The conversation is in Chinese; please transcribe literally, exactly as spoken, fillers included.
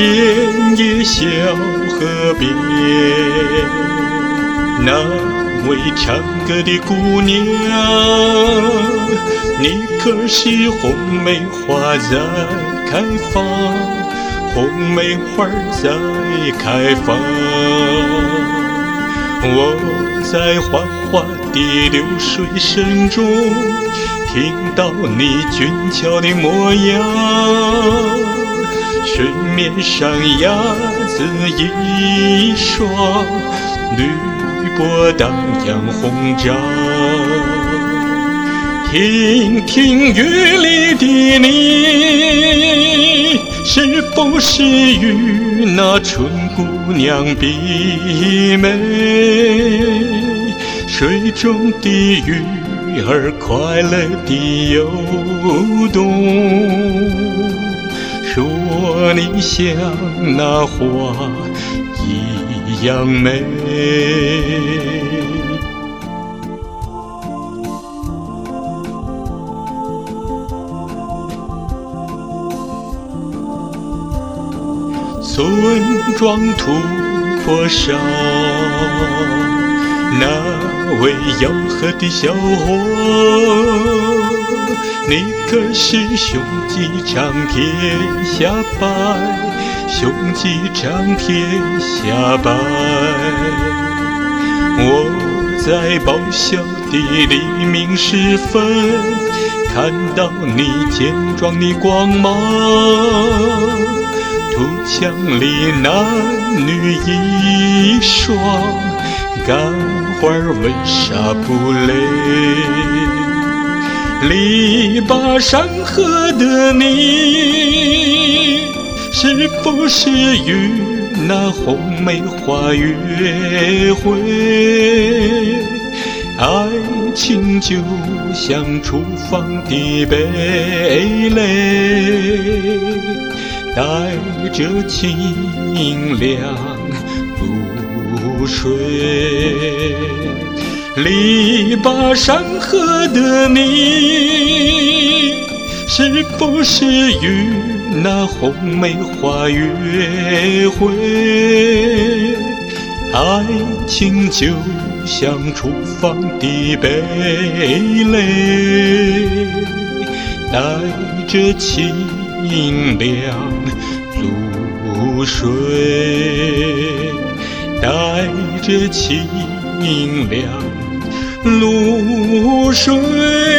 田野小河边，那位唱歌的姑娘，你可是红梅花在开放，红梅花在开放。我在缓缓的流水声中，听到你俊俏的模样。水面上鸭子一双，绿波荡漾红掌。听听月里的你，是不是与那春姑娘媲美？水中的鱼儿快乐地游动，说你像那花一样美。村庄土坡上，那位吆喝的小伙，你可是雄鸡长天下白，雄鸡长天下白。我在报晓的黎明时分，看到你健壮的光芒。土墙里男女一双，干花为啥不累？篱笆山河的你，是不是与那红梅花约会？爱情就像厨房的蓓蕾，带着清凉露水。篱笆山河的你，是不是与那红梅花约会？爱情就像厨房的蓓蕾，带着清凉露水，带着清凉露水。